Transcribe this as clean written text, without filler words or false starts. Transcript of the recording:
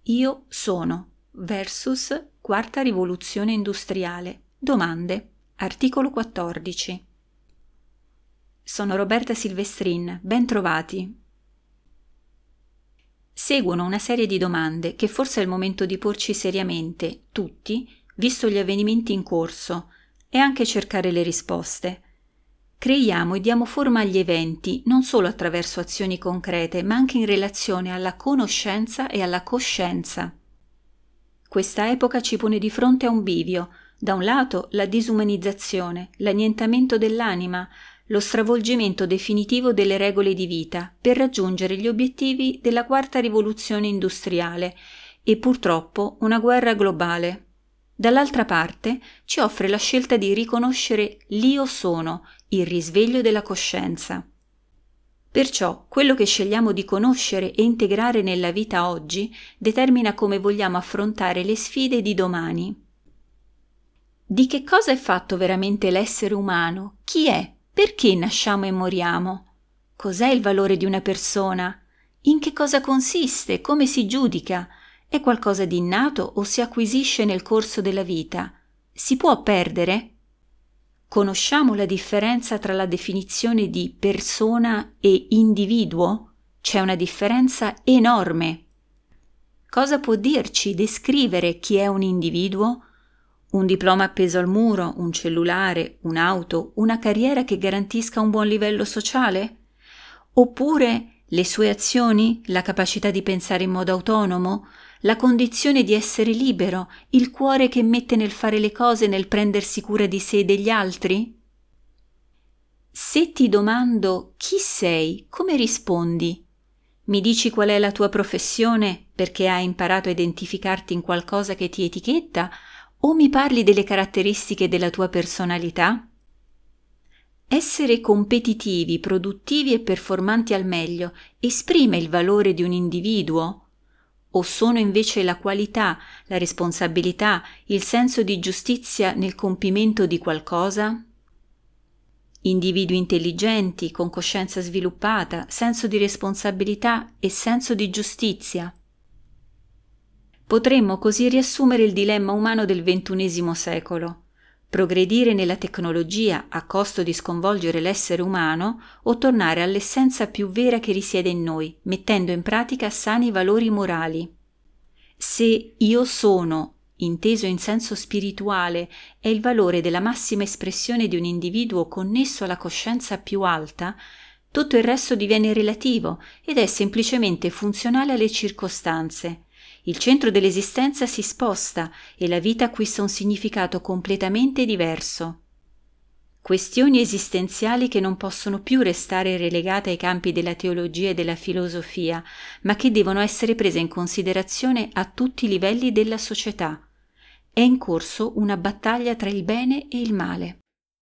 Io sono versus quarta rivoluzione industriale. Domande. Articolo 14. Sono Roberta Silvestrin, ben trovati. Seguono una serie di domande che forse è il momento di porci seriamente, tutti, visto gli avvenimenti in corso, e anche cercare le risposte. Creiamo e diamo forma agli eventi non solo attraverso azioni concrete, ma anche in relazione alla conoscenza e alla coscienza. Questa epoca ci pone di fronte a un bivio, da un lato la disumanizzazione, l'annientamento dell'anima, lo stravolgimento definitivo delle regole di vita per raggiungere gli obiettivi della quarta rivoluzione industriale e purtroppo una guerra globale. Dall'altra parte ci offre la scelta di riconoscere l'Io sono, il risveglio della coscienza. Perciò quello che scegliamo di conoscere e integrare nella vita oggi determina come vogliamo affrontare le sfide di domani. Di che cosa è fatto veramente l'essere umano? Chi è? Perché nasciamo e moriamo? Cos'è il valore di una persona? In che cosa consiste? Come si giudica? È qualcosa di innato o si acquisisce nel corso della vita? Si può perdere? Conosciamo la differenza tra la definizione di persona e individuo? C'è una differenza enorme. Cosa può dirci, descrivere chi è un individuo? Un diploma appeso al muro, un cellulare, un'auto, una carriera che garantisca un buon livello sociale? Oppure le sue azioni, la capacità di pensare in modo autonomo, la condizione di essere libero, il cuore che mette nel fare le cose, nel prendersi cura di sé e degli altri? Se ti domando chi sei, come rispondi? Mi dici qual è la tua professione perché hai imparato a identificarti in qualcosa che ti etichetta o mi parli delle caratteristiche della tua personalità? Essere competitivi, produttivi e performanti al meglio esprime il valore di un individuo? O sono invece la qualità, la responsabilità, il senso di giustizia nel compimento di qualcosa? Individui intelligenti, con coscienza sviluppata, senso di responsabilità e senso di giustizia. Potremmo così riassumere il dilemma umano del XXI secolo. Progredire nella tecnologia a costo di sconvolgere l'essere umano o tornare all'essenza più vera che risiede in noi, mettendo in pratica sani valori morali. Se io sono, inteso in senso spirituale, è il valore della massima espressione di un individuo connesso alla coscienza più alta, tutto il resto diviene relativo ed è semplicemente funzionale alle circostanze. Il centro dell'esistenza si sposta e la vita acquista un significato completamente diverso. Questioni esistenziali che non possono più restare relegate ai campi della teologia e della filosofia, ma che devono essere prese in considerazione a tutti i livelli della società. È in corso una battaglia tra il bene e il male.